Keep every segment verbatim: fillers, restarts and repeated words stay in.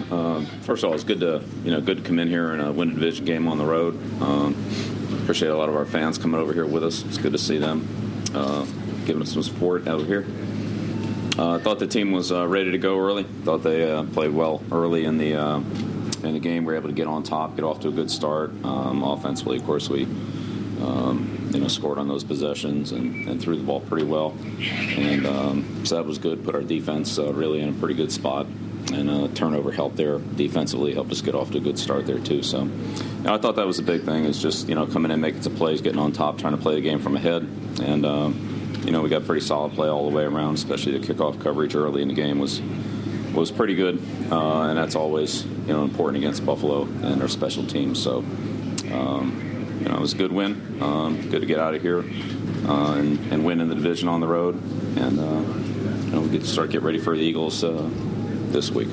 Um, first of all, it's good to you know good to come in here and uh, win a division game on the road. Um, appreciate a lot of our fans coming over here with us. It's good to see them uh, giving us some support over here. Uh, I thought the team was uh, ready to go early. Thought they uh, played well early in the uh, in the game. We were able to get on top, get off to a good start. Um, offensively, of course, we um, you know scored on those possessions and, and threw the ball pretty well. And um, so that was good. Put our defense uh, really in a pretty good spot. And uh, turnover helped there defensively, helped us get off to a good start there too. So you know, I thought that was the big thing, is just you know coming in, making some plays, getting on top, trying to play the game from ahead. And um, you know we got pretty solid play all the way around, especially the kickoff coverage early in the game was was pretty good, uh, and that's always you know important against Buffalo and their special teams. So um, you know it was a good win, um, good to get out of here uh, and, and win in the division on the road, and uh, you know we get to start get ready for the Eagles uh, this week.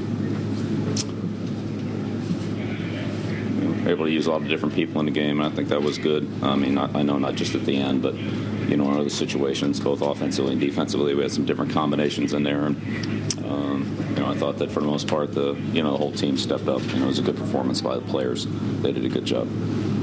We were able to use a lot of different people in the game, and I think that was good. I mean, not, I know not just at the end, but you know, in other situations, both offensively and defensively, we had some different combinations in there. And um, you know, I thought that for the most part, the you know the whole team stepped up. You know, it was a good performance by the players. They did a good job.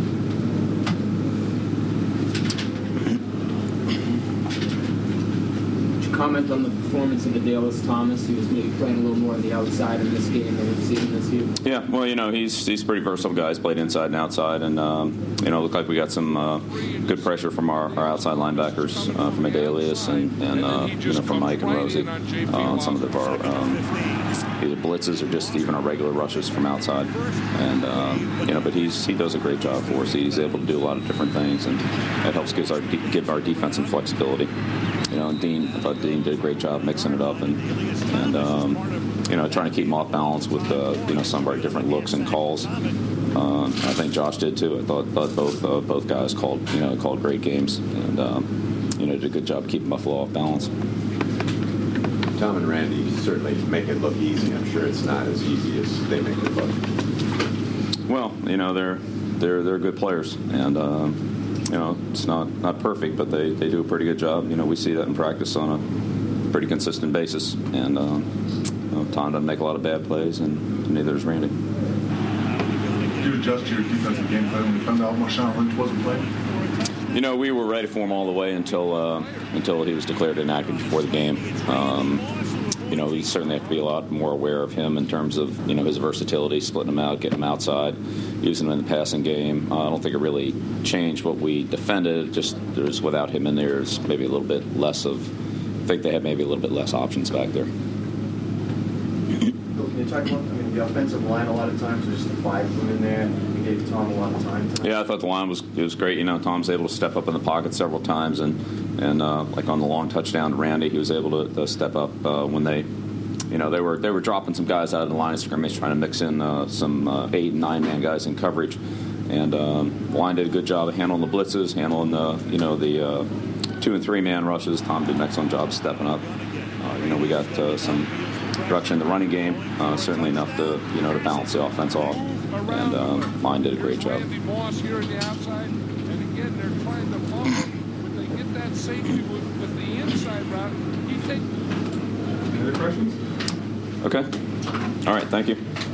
Comment on the performance of Adalius Thomas. He was maybe playing a little more on the outside in this game than we've seen this year. Yeah, well, you know, he's he's a pretty versatile guy. He's played inside and outside, and um, you know, looked like we got some uh, good pressure from our, our outside linebackers, uh, from Adalius and and uh, you know from Mike and Rosie uh, on some of our um, either blitzes or just even our regular rushes from outside. And um, you know, but he's he does a great job for us. He's able to do a lot of different things, and that helps give our give our defense some flexibility. You know, and Dean, I thought Dean did a great job mixing it up and, and um, you know, trying to keep him off balance with, uh, you know, some of our different looks and calls. Um, I think Josh did, too. I thought, thought both uh, both guys called, you know, called great games and, um, you know, did a good job keeping Buffalo off balance. Tom and Randy certainly make it look easy. I'm sure it's not as easy as they make it look. Well, you know, they're, they're, they're good players, and, uh, you know, it's not, not perfect, but they, they do a pretty good job. You know, we see that in practice on a pretty consistent basis. And uh, you know, Tom doesn't make a lot of bad plays, and neither does Randy. Did you adjust your defensive game plan when you found out Marshawn Lynch wasn't playing? You know, we were ready for him all the way until uh, until he was declared inactive before the game. Um, you know, we certainly have to be a lot more aware of him in terms of, you know, his versatility, splitting him out, getting him outside, using him in the passing game. Uh, I don't think it really changed what we defended. Just there's without him in there, there's maybe a little bit less of, I think they had maybe a little bit less options back there. Can you talk about, I mean, the offensive line a lot of times, there's just the five of them in there. You gave Tom a lot of time. Tonight. Yeah, I thought the line was it was great. You know, Tom's able to step up in the pocket several times, and and uh, like on the long touchdown to Randy, he was able to, to step up uh, when they, you know, they were they were dropping some guys out of the line of scrimmage, trying to mix in uh, some uh, eight and nine man guys in coverage, and um, the line did a good job of handling the blitzes, handling the you know the uh, two and three man rushes. Tom did an excellent job stepping up. Uh, you know, we got uh, some production in the running game, uh, certainly enough to you know to balance the offense off, and um, Line did a great job. Randy Moss here on the outside, and again they're trying to follow. When they get that safety with, with the inside route, he takes. Any other questions? Okay. All right. Thank you.